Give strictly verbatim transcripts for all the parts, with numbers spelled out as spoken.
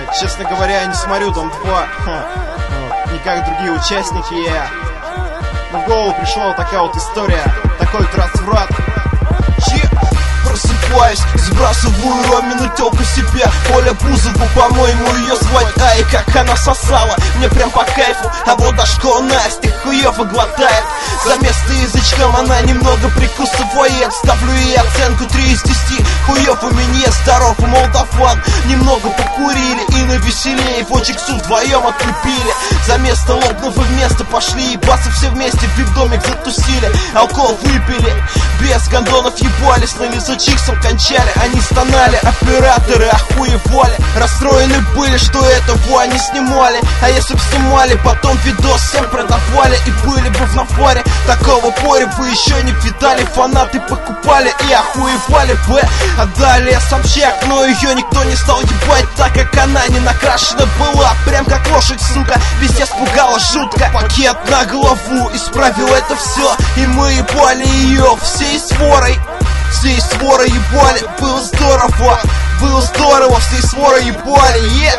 Честно говоря, я не смотрю Дом два, не как другие участники. Yeah. Но в голову пришла вот такая вот история, такой вот разврат. Просыпаюсь, сбрасываю Ромину тёлку себе. Оля Бузову, по-моему, ее звать. Ай, как она сосала, мне прям по кайфу. А вот Дашко Настя хуёво глотает. За место язычком она немного прикусывает. Ставлю ей оценку три из десяти. Хуёв у меня, здоров у молдаван. Немного покурили и навеселее. Фочексу вдвоем отлепили. За место лопнув и вместо пошли ебаться все вместе. В вип-домик затусили, алкоголь выпили. Без гондонов ебались, на лизочиксом кончали. Они стонали, операторы охуевали. Расстроены были, что этого они снимали. А если б снимали, потом видос всем продавали. И были бы в нафаре, такого поря вы еще не видали. Фанаты покупали и охуевали бы. А далее Собчак, но ее никто не стал ебать, так как она не накрашена была. Прям как лошадь, сука, везде спугала жутко. Пакет на голову исправил это все. И мы ебали ее всей сворой. Всей сворой ебали, было здорово. Было здорово, всей сворой ебали, yeah.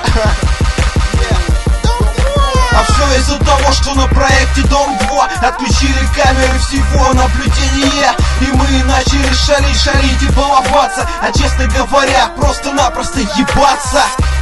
А все из-за того, что на проекте Дом два отключили камеры всего наблюдения. И мы начали шалить, шалить и баловаться. А честно говоря, просто-напросто ебаться.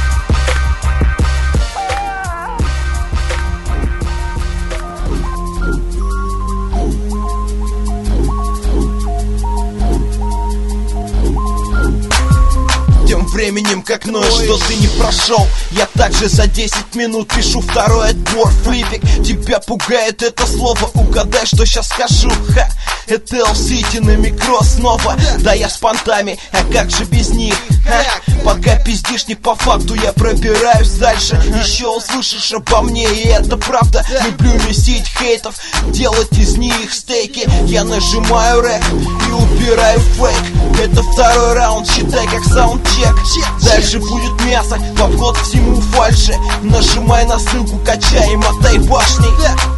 Тем временем, как ночь, что ты не прошел, я также за десять минут пишу второй отбор. Флипик, тебя пугает это слово, угадай, что сейчас скажу. Ха, это Эл-Сити на микро снова. Да я с понтами, а как же без них? Ха? Пока пиздишь не по факту, я пробираюсь дальше. Еще услышишь обо мне, и это правда. Люблю месить хейтов, делать из них стейки. Я нажимаю рэк и убираю фейк. Это второй раунд, считай как саундчек. Дальше будет мясо, во вход всему фальши. Нажимай на ссылку, качай и мотай башни.